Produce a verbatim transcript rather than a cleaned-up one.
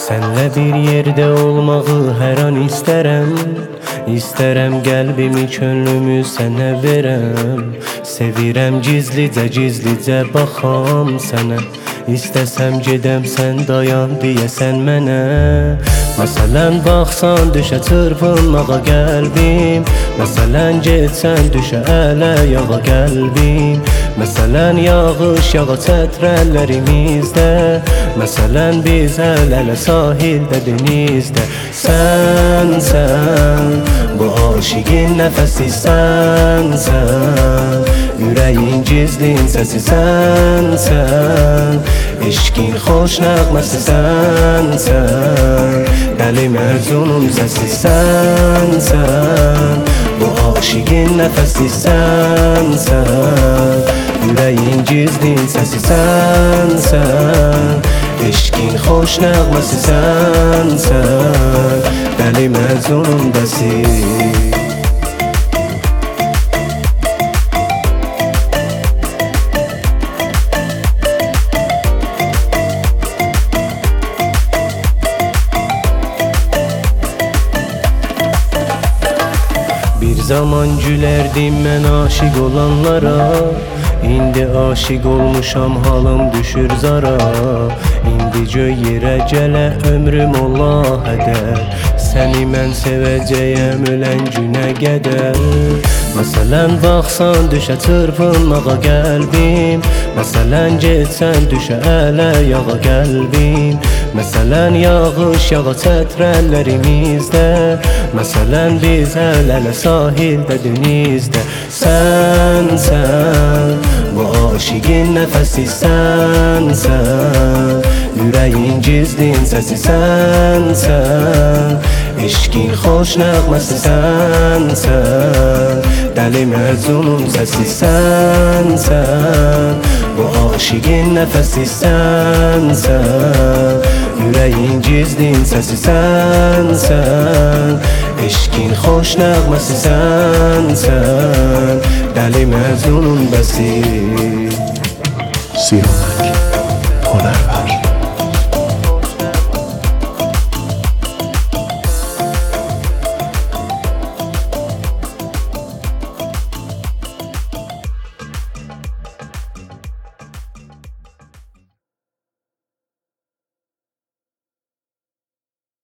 Senle bir yerde olmağı her an isterem. İstərəm qəlbimi, könlümü sənə verəm. Sevirəm gizlicə, gizlicə baxam sənə. İstəsəm gedəm, sən dayan deyəsən mənə. Məsələn baxsan düşə çırpınmağa qəlbim. Məsələn getsən düşə ələ yağa qəlbim. Məsələn yağış yağa çətrəllərimizdə. Məsələn biz əl-ələ sahildə denizdə. Sən, sən bu aşiqin nəfəsi sənsən. Ürəyin gizlin səsi sənsən. Eşqin xoş nəğməsi sənsən. Dəli Məcnunun səsi sənsən. Bu aşiqin nəfəsi sənsən. Ürəyin gizlin səsi sənsən. Eşqin xoş nəğməsi sənsən. Dəli Məcnunun bəsi. Bir zaman gülərdim mən aşiq olanlara. İndi aşiq olmuşam, halım düşür zara. İndi göy yerə gələ ömrüm ola hədər. Səni mən sevəcəyəm ölən günə qədər. Məsələn baxsan düşə çırpınmağa qəlbim. Məsələn getsən düşə ələ yağa qəlbim. Məsələn yağış yağa çətrəllərimizdə. Məsələn biz əl-ələ sahildə denizdə. Sən, sən bu aşiqin nəfəsi sənsən. Ürəyin gizlin səsi sənsən. Eşqin xoş nəğməsi sənsən. Dəli Məcnunun səsi sənsən. Bu aşiqin nəfəsi sənsən. Ürəyin gizlin səsi sənsən. Eşqin xoş nəğməsi sənsən. Dəli Məcnunun bəsi. Siyamak, Honerver.